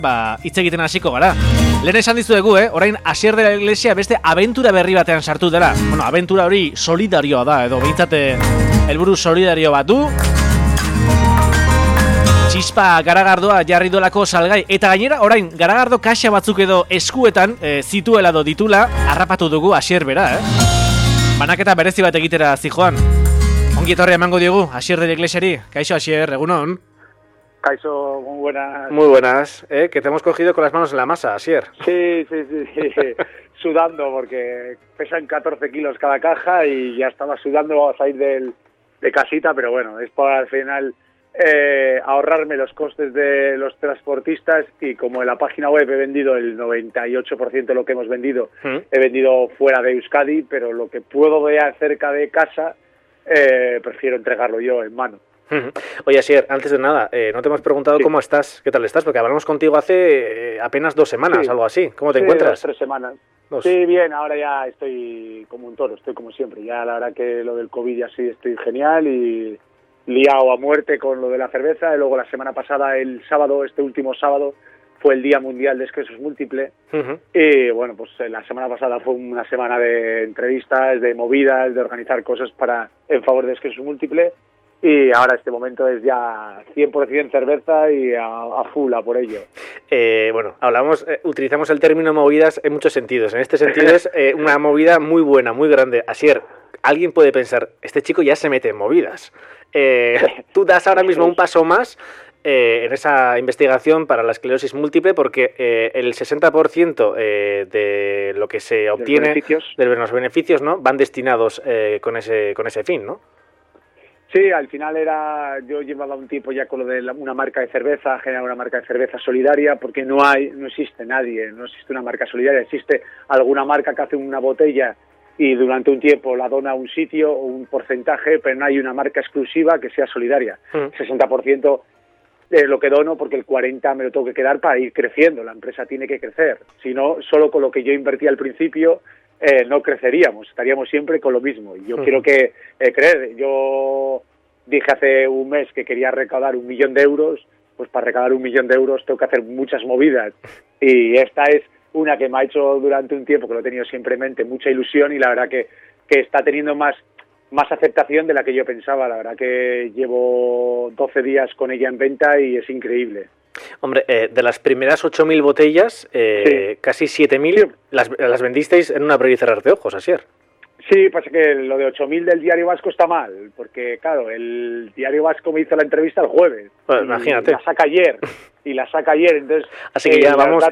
Hitz egiten hasiko gara. Lehen esan dizuegu, orain Asier de la Iglesia beste abentura berri batean sartu dela. Bueno, abentura hori solidarioa da, edo behintzate helburu solidario bat du. Txispa garagardoa jarri duelako salgai. Eta gainera, orain, garagardo kaxa batzuk edo eskuetan zituela edo ditula, harrapatu dugu Asier bera, Banaketa berezi bat egitera zijoan. Ongi etorria emango diogu, Asier de la Iglesiari. Kaixo, Asier, egunon. Kaixo, muy buenas. Muy buenas, que te hemos cogido con las manos en la masa, Asier. Sí. Sudando, porque pesan 14 kilos cada caja y ya estaba sudando a salir de casita, pero bueno, es para al final ahorrarme los costes de los transportistas, y como en la página web he vendido el 98% de lo que hemos vendido, he vendido fuera de Euskadi, pero lo que puedo ver cerca de casa, prefiero entregarlo yo en mano. Oye, Asier, antes de nada, no te hemos preguntado cómo estás, qué tal estás, porque hablamos contigo hace apenas 2 semanas, algo así. ¿Cómo te encuentras? 3 semanas. Sí, bien, ahora ya estoy como un toro, estoy como siempre. Ya la verdad que lo del COVID ya sí estoy genial y liado a muerte con lo de la cerveza. Y luego la semana pasada, el sábado, este último sábado, fue el Día Mundial de Esclerosis Múltiple. Y bueno, pues la semana pasada fue una semana de entrevistas, de movidas, de organizar cosas en favor de esclerosis múltiple. Y ahora este momento es ya 100% cerveza y a full a por ello. Bueno, utilizamos el término movidas en muchos sentidos. En este sentido es una movida muy buena, muy grande. Asier, alguien puede pensar, este chico ya se mete en movidas. Tú das ahora mismo un paso más en esa investigación para la esclerosis múltiple, porque el 60% de lo que se obtiene de los beneficios, ¿no?, van destinados con ese fin, ¿no? Sí, al final yo llevaba un tiempo ya con lo de una marca de cerveza, generar una marca de cerveza solidaria, porque no existe nadie, no existe una marca solidaria, existe alguna marca que hace una botella y durante un tiempo la dona a un sitio o un porcentaje, pero no hay una marca exclusiva que sea solidaria. 60% es lo que dono, porque el 40% me lo tengo que quedar para ir creciendo, la empresa tiene que crecer, si no, solo con lo que yo invertí al principio no creceríamos, estaríamos siempre con lo mismo. Y yo quiero creer. Yo dije hace un mes que quería recaudar 1 millón de euros, pues para recaudar 1 millón de euros tengo que hacer muchas movidas. Y esta es una que me ha hecho durante un tiempo, que lo he tenido siempre en mente, mucha ilusión, y la verdad que está teniendo más aceptación de la que yo pensaba. La verdad que llevo 12 días con ella en venta y es increíble. Hombre, de las primeras 8.000 botellas, casi 7.000 las vendisteis en un abrir y cerrar de ojos, Asier. Sí, pasa que lo de 8.000 del Diario Vasco está mal, porque claro, el Diario Vasco me hizo la entrevista el jueves. Bueno, imagínate. Y la saca ayer, entonces... Así que ya vamos...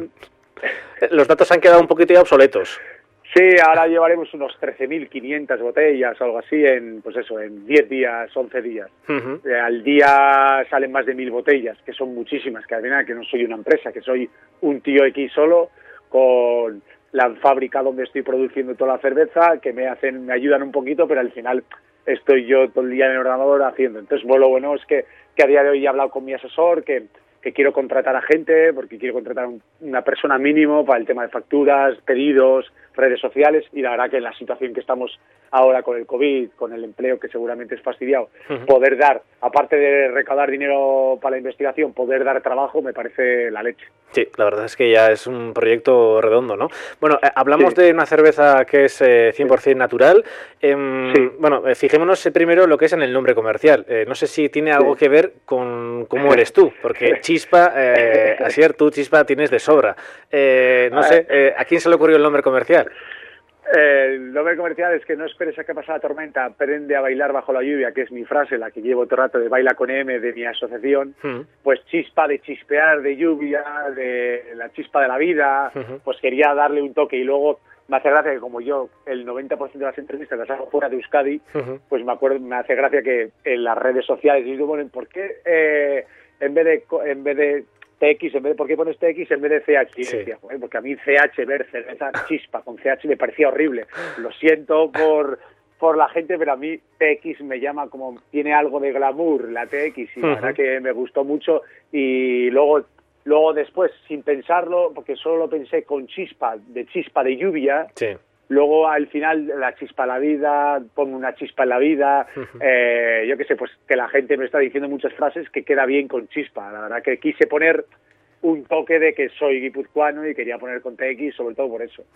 Los datos han quedado un poquito ya obsoletos. Sí, ahora llevaremos unos 13.500 botellas o algo así en 10 días, 11 días. Al día salen más de 1.000 botellas, que son muchísimas, que al final que no soy una empresa, que soy un tío X solo, con la fábrica donde estoy produciendo toda la cerveza, que me ayudan un poquito, pero al final estoy yo todo el día en el ordenador haciendo. Entonces, lo bueno es que a día de hoy he hablado con mi asesor, que quiero contratar a gente, porque quiero contratar una persona mínimo para el tema de facturas, pedidos, redes sociales, y la verdad que en la situación que estamos ahora con el COVID, con el empleo que seguramente es fastidiado, poder dar, aparte de recaudar dinero para la investigación, poder dar trabajo me parece la leche. Sí, la verdad es que ya es un proyecto redondo, ¿no? Bueno, hablamos de una cerveza que es 100% natural. Bueno, fijémonos primero lo que es en el nombre comercial. No sé si tiene algo que ver con cómo eres tú, porque Chispa, Asier, tú Chispa tienes de sobra. No sé, ¿a quién se le ocurrió el nombre comercial? El nombre comercial es que no esperes a que pase la tormenta, aprende a bailar bajo la lluvia, que es mi frase, la que llevo todo el rato de Baila con M de mi asociación. Pues chispa, de chispear, de lluvia, de la chispa de la vida, pues quería darle un toque. Y luego me hace gracia que como yo el 90% de las entrevistas las hago fuera de Euskadi, pues me hace gracia que en las redes sociales digo, bueno, ¿por qué en vez de TX, ¿por qué pones TX en vez de CH? Y decía, porque a mí CH, ver cerveza Chispa con CH me parecía horrible. Lo siento por la gente, pero a mí TX me llama como, tiene algo de glamour, la TX, y la verdad que me gustó mucho. Y luego después, sin pensarlo, porque solo lo pensé con chispa de lluvia, luego al final la chispa en la vida, pongo una chispa en la vida, yo qué sé, pues que la gente me está diciendo muchas frases que queda bien con chispa. La verdad que quise poner un toque de que soy guipuzcoano y quería poner con TX, sobre todo por eso.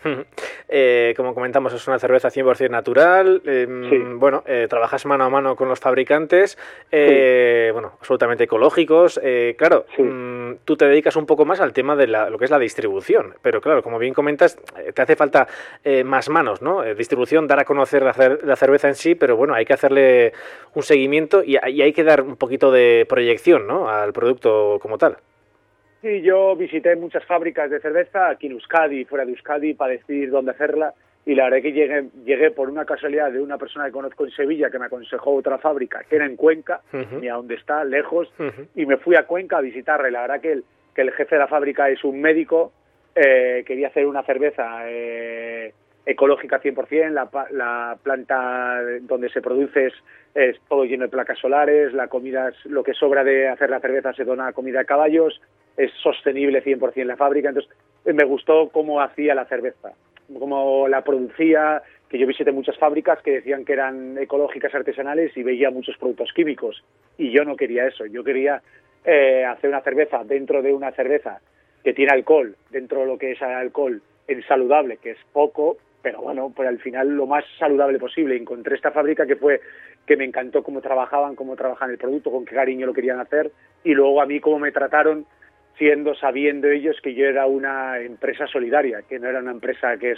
Como comentamos, es una cerveza 100% natural. Sí. Bueno, trabajas mano a mano con los fabricantes, bueno, absolutamente ecológicos. Claro, Sí. Tú te dedicas un poco más al tema de lo que es la distribución, pero claro, como bien comentas, te hace falta más manos, ¿no? Distribución, dar a conocer la cerveza en sí, pero bueno, hay que hacerle un seguimiento y hay que dar un poquito de proyección, ¿no?, al producto como tal. Sí, yo visité muchas fábricas de cerveza aquí en Euskadi, fuera de Euskadi, para decidir dónde hacerla. Y la verdad que llegué por una casualidad de una persona que conozco en Sevilla que me aconsejó otra fábrica, que era en Cuenca, ni a donde está, lejos, y me fui a Cuenca a visitarla. Y la verdad que el jefe de la fábrica es un médico, quería hacer una cerveza ecológica 100%, la planta donde se produce es todo lleno de placas solares, la comida, lo que sobra de hacer la cerveza se dona a comida de caballos, es sostenible 100% la fábrica. Entonces me gustó cómo hacía la cerveza, cómo la producía, que yo visité muchas fábricas que decían que eran ecológicas, artesanales, y veía muchos productos químicos, y yo no quería eso. Yo quería hacer una cerveza dentro de una cerveza que tiene alcohol, dentro de lo que es alcohol en saludable, que es poco, pero bueno, pues al final lo más saludable posible. Encontré esta fábrica que me encantó cómo trabajaban el producto, con qué cariño lo querían hacer, y luego a mí cómo me trataron, sabiendo ellos que yo era una empresa solidaria, que no era una empresa que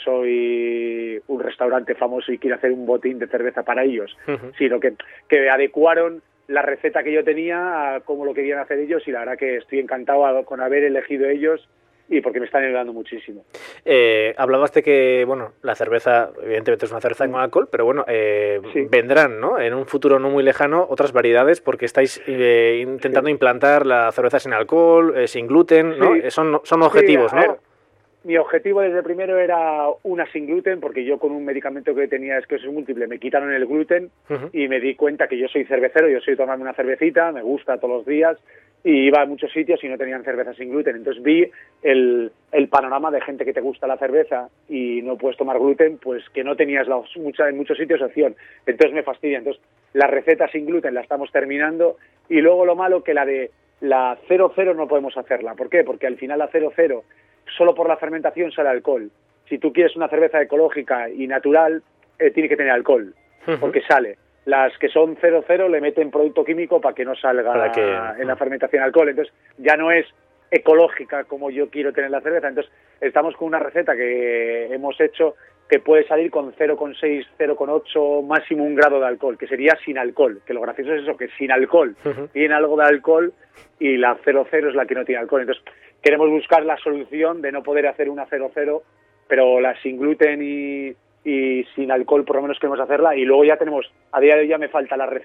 soy un restaurante famoso y quiero hacer un botín de cerveza para ellos, sino que adecuaron la receta que yo tenía a cómo lo querían hacer ellos, y la verdad que estoy encantado con haber elegido ellos, y porque me están ayudando muchísimo. Hablabas de que, bueno, la cerveza, evidentemente es una cerveza con alcohol, pero bueno, vendrán, ¿no?, en un futuro no muy lejano otras variedades, porque estáis intentando implantar la cerveza sin alcohol, sin gluten, ¿no? Son objetivos, ¿no? Mi objetivo desde primero era una sin gluten, porque yo con un medicamento que tenía esclerosis múltiple me quitaron el gluten, y me di cuenta que yo soy cervecero, yo soy tomarme una cervecita, me gusta todos los días, y iba a muchos sitios y no tenían cerveza sin gluten. Entonces vi el panorama de gente que te gusta la cerveza y no puedes tomar gluten, pues que no tenías en muchos sitios opción. Entonces me fastidia. Entonces la receta sin gluten la estamos terminando, y luego lo malo que la de la 00 no podemos hacerla. ¿Por qué? Porque al final la 00, solo por la fermentación sale alcohol. Si tú quieres una cerveza ecológica y natural, tiene que tener alcohol, porque sale. Las que son 00 le meten producto químico para que no salga en la fermentación alcohol. Entonces ya no es ecológica como yo quiero tener la cerveza. Entonces estamos con una receta que hemos hecho que puede salir con 0,6, 0,8, máximo 1 grado de alcohol, que sería sin alcohol. Que lo gracioso es eso, que sin alcohol tiene algo de alcohol, y la 00 es la que no tiene alcohol. Entonces queremos buscar la solución de no poder hacer una 00, pero la sin gluten y sin alcohol por lo menos queremos hacerla. Y luego ya tenemos, a día de hoy ya me falta la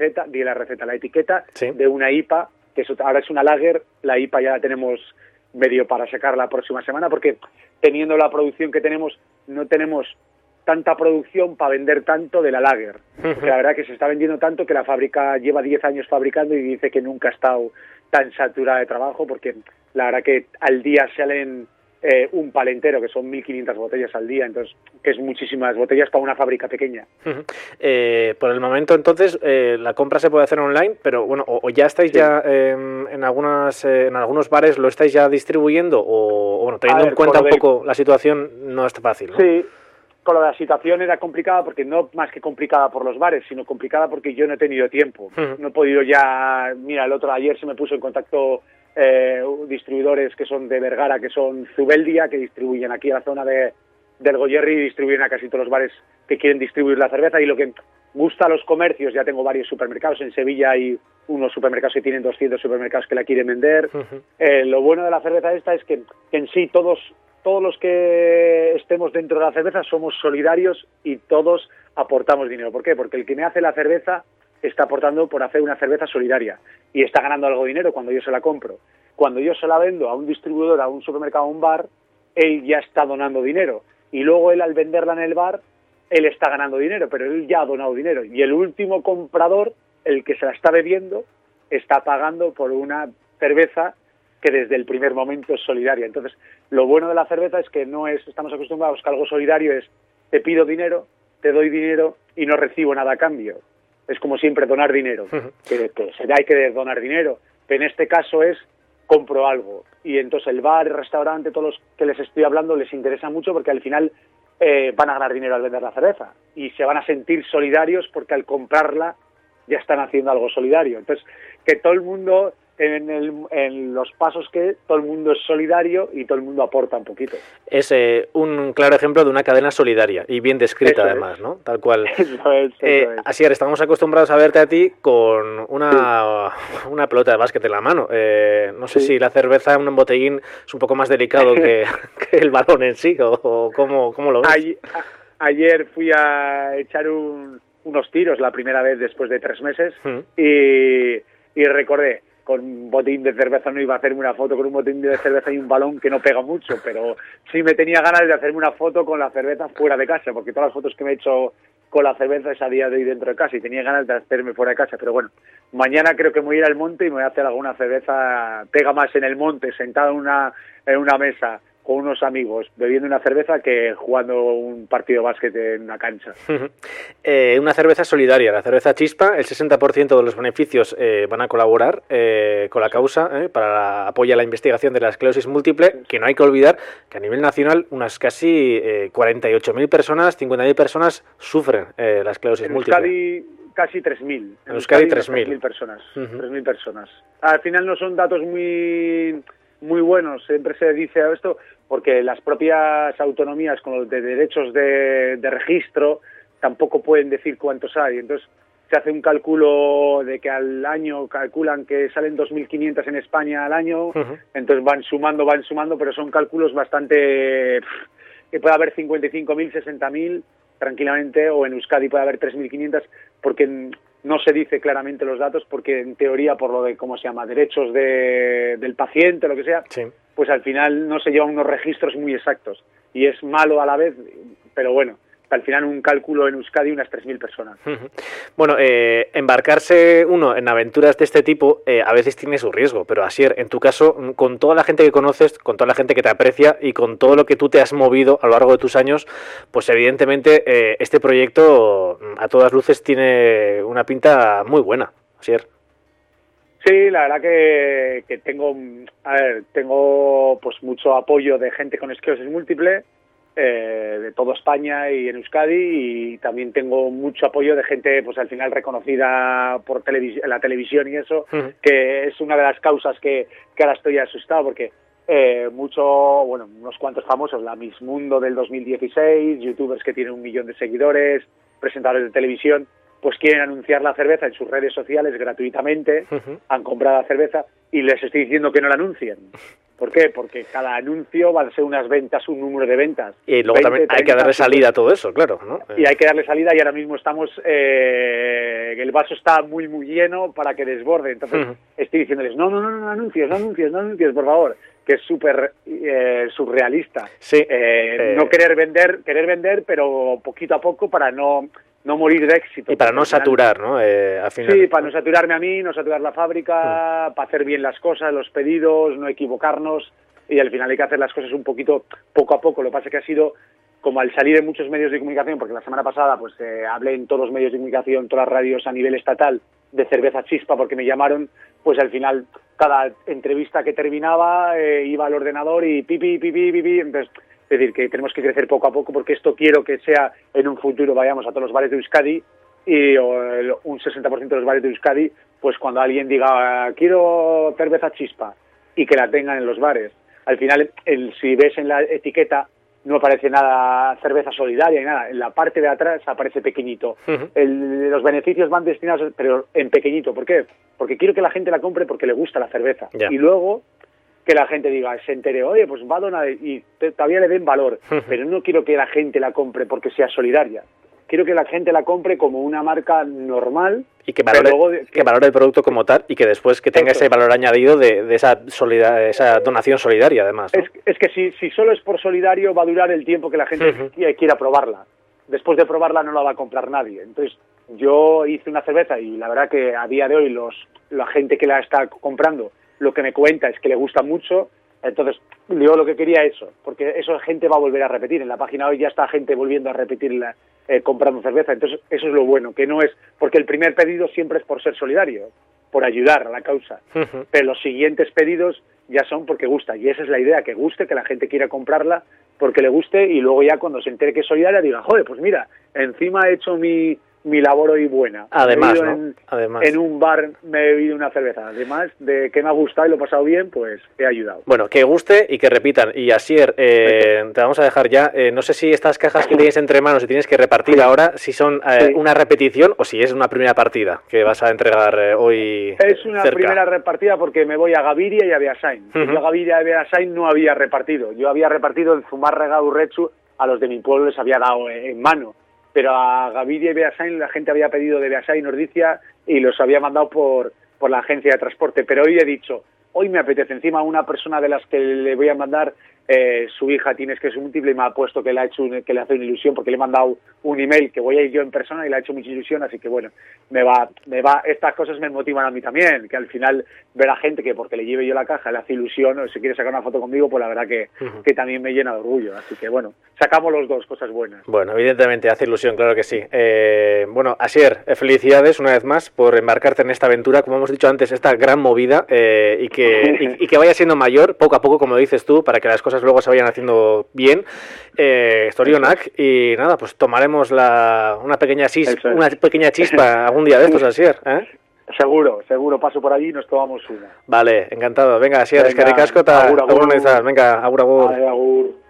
etiqueta de una IPA, que ahora es una lager. La IPA ya la tenemos medio para sacar la próxima semana, porque teniendo la producción que tenemos, no tenemos tanta producción para vender tanto de la lager. Porque la verdad que se está vendiendo tanto que la fábrica lleva 10 años fabricando y dice que nunca ha estado tan saturada de trabajo, porque la verdad que al día salen un palentero, que son 1.500 botellas al día, entonces que es muchísimas botellas para una fábrica pequeña. Por el momento, entonces, la compra se puede hacer online, pero bueno, o ya estáis ya en algunos bares, ¿lo estáis ya distribuyendo? O bueno, teniendo en cuenta un poco la situación, no es fácil, ¿no? Sí, con la situación era complicada, porque no más que complicada por los bares, sino complicada porque yo no he tenido tiempo. No he podido ya... Mira, ayer se me puso en contacto distribuidores que son de Vergara, que son Zubeldia, que distribuyen aquí a la zona del Goierri, y distribuyen a casi todos los bares que quieren distribuir la cerveza. Y lo que gusta a los comercios, ya tengo varios supermercados. En Sevilla hay unos supermercados que tienen 200 supermercados que la quieren vender. Lo bueno de la cerveza esta es que en sí todos los que estemos dentro de la cerveza somos solidarios y todos aportamos dinero. ¿Por qué? Porque el que me hace la cerveza está aportando por hacer una cerveza solidaria y está ganando algo de dinero cuando yo se la compro. Cuando yo se la vendo a un distribuidor, a un supermercado, a un bar, él ya está donando dinero, y luego él, al venderla en el bar, él está ganando dinero, pero él ya ha donado dinero, y el último comprador, el que se la está bebiendo, está pagando por una cerveza que desde el primer momento es solidaria. Entonces, lo bueno de la cerveza es que estamos acostumbrados que algo solidario es: te pido dinero, te doy dinero y no recibo nada a cambio. Es como siempre donar dinero, que hay que donar dinero. Pero en este caso es compro algo. Y entonces el bar, el restaurante, todos los que les estoy hablando les interesa mucho porque al final van a ganar dinero al vender la cerveza y se van a sentir solidarios porque al comprarla ya están haciendo algo solidario. Entonces, que todo el mundo, en los pasos que todo el mundo es solidario y todo el mundo aporta un poquito. Es un claro ejemplo de una cadena solidaria y bien descrita, además, ¿no? Tal cual. Eso es. Asier, estamos acostumbrados a verte a ti con una pelota de básquet en la mano. No sé si la cerveza en un botellín es un poco más delicado que el balón en sí, o cómo lo ves. Ayer fui a echar unos tiros la primera vez después de 3 meses y recordé, con un botín de cerveza no iba a hacerme una foto con un botín de cerveza y un balón que no pega mucho, pero sí me tenía ganas de hacerme una foto con la cerveza fuera de casa, porque todas las fotos que me he hecho con la cerveza es a día de hoy dentro de casa y tenía ganas de hacerme fuera de casa, pero bueno, mañana creo que me voy a ir al monte y me voy a hacer alguna cerveza, pega más en el monte, sentado en una mesa con unos amigos, bebiendo una cerveza que jugando un partido de básquet en una cancha. Una cerveza solidaria, la cerveza Chispa, el 60% de los beneficios van a colaborar con la causa para apoyar la investigación de la esclerosis múltiple, que no hay que olvidar que a nivel nacional unas casi 48.000 personas, 50.000 personas sufren la esclerosis múltiple. Euskadi, casi 3.000. En Euskadi 3.000 personas. 3.000 personas. Al final no son datos muy buenos, siempre se dice esto, porque las propias autonomías con los de derechos de registro tampoco pueden decir cuántos hay. Entonces se hace un cálculo de que al año calculan que salen 2.500 en España al año, entonces van sumando, pero son cálculos bastante... que puede haber 55.000, 60.000 tranquilamente, o en Euskadi puede haber 3.500, porque no se dice claramente los datos, porque en teoría, por lo de, ¿cómo se llama?, derechos del paciente, lo que sea, sí, pues al final no se llevan unos registros muy exactos. Y es malo a la vez, pero bueno, al final un cálculo en Euskadi unas 3.000 personas. Bueno, embarcarse uno en aventuras de este tipo a veces tiene su riesgo, pero Asier, en tu caso, con toda la gente que conoces, con toda la gente que te aprecia y con todo lo que tú te has movido a lo largo de tus años, pues evidentemente este proyecto a todas luces tiene una pinta muy buena, Asier. Sí, la verdad que tengo pues mucho apoyo de gente con esclerosis múltiple, de toda España y en Euskadi, y también tengo mucho apoyo de gente pues al final reconocida por la televisión y eso, que es una de las causas que ahora estoy asustado, porque unos cuantos famosos, la Miss Mundo del 2016, youtubers que tienen 1 millón de seguidores, presentadores de televisión, pues quieren anunciar la cerveza en sus redes sociales gratuitamente, han comprado la cerveza y les estoy diciendo que no la anuncien. ¿Por qué? Porque cada anuncio va a ser unas ventas, un número de ventas. Y luego 20, también hay que darle salida a todo eso, claro, ¿no? Y hay que darle salida, y ahora mismo estamos... el vaso está muy, muy lleno para que desborde. Entonces estoy diciéndoles, no anuncies, por favor, que es súper surrealista. Sí. No querer vender, pero poquito a poco para no morir de éxito. Y para no saturar, ¿no? Al final. Sí, para no saturarme a mí, no saturar la fábrica, para hacer bien las cosas, los pedidos, no equivocarnos, y al final hay que hacer las cosas un poquito, poco a poco. Lo que pasa es que ha sido como al salir en muchos medios de comunicación, porque la semana pasada pues hablé en todos los medios de comunicación, todas las radios a nivel estatal, de cerveza Chispa, porque me llamaron, pues al final cada entrevista que terminaba iba al ordenador y pipi, entonces... Es decir, que tenemos que crecer poco a poco, porque esto quiero que sea en un futuro, vayamos a todos los bares de Euskadi, y un 60% de los bares de Euskadi, pues cuando alguien diga, quiero cerveza Chispa, y que la tengan en los bares. Al final, si ves en la etiqueta, no aparece nada cerveza solidaria y nada. En la parte de atrás aparece pequeñito. Los beneficios van destinados, pero en pequeñito. ¿Por qué? Porque quiero que la gente la compre porque le gusta la cerveza. Yeah. Y luego... que la gente diga, se entere, oye, pues va a donar, y todavía le den valor, pero no quiero que la gente la compre porque sea solidaria. Quiero que la gente la compre como una marca normal. Y que valore el producto como tal, y que después que tenga ese valor añadido de esa donación solidaria, además, ¿no? Es que si solo es por solidario, va a durar el tiempo que la gente quiera probarla. Después de probarla no la va a comprar nadie. Entonces, yo hice una cerveza, y la verdad que a día de hoy la gente que la está comprando, lo que me cuenta es que le gusta mucho. Entonces yo lo que quería es eso, porque eso la gente va a volver a repetir. En la página hoy ya está gente volviendo a repetir comprando cerveza. Entonces eso es lo bueno, que no es, porque el primer pedido siempre es por ser solidario, por ayudar a la causa, pero los siguientes pedidos ya son porque gusta. Y esa es la idea, que guste, que la gente quiera comprarla porque le guste, y luego ya cuando se entere que es solidaria diga, joder, pues mira, encima he hecho mi labor hoy buena. Además, ¿no? Además. En un bar me he bebido una cerveza. Además de que me ha gustado y lo he pasado bien, pues he ayudado. Bueno, que guste y que repitan. Y Asier, te vamos a dejar ya. No sé si estas cajas que tienes entre manos y tienes que repartir ahora, si son una repetición o si es una primera partida que vas a entregar hoy. Es una primera repartida porque me voy a Gaviria y a Beasain. Yo a Gaviria y a Beasain no había repartido. Yo había repartido en Zumárraga, Urretxu, a los de mi pueblo les había dado en mano. Pero a Gaviria y Beasain la gente había pedido de Beasain Ordicia y los había mandado por la agencia de transporte. Pero hoy he dicho, hoy me apetece, encima una persona de las que le voy a mandar, su hija tiene esclerosis múltiple y me ha puesto que le hace una ilusión porque le he mandado un email que voy a ir yo en persona y le ha hecho mucha ilusión, así que bueno, estas cosas me motivan a mí también, que al final ver a gente que porque le lleve yo la caja le hace ilusión o se quiere sacar una foto conmigo, pues la verdad que también me llena de orgullo, así que bueno, sacamos los dos, cosas buenas. Bueno, evidentemente hace ilusión, claro que sí. Bueno, Asier, felicidades una vez más por embarcarte en esta aventura, como hemos dicho antes, esta gran movida, y que vaya siendo mayor poco a poco, como dices tú, para que las cosas luego se vayan haciendo bien. Storionak, y nada, pues tomaremos una pequeña chispa algún día de estos, Asier, ¿eh? Seguro, paso por allí y nos tomamos una. Vale, encantado. Venga, Asier, eskerrik asko, agur. Venga, agur. Vale, agur.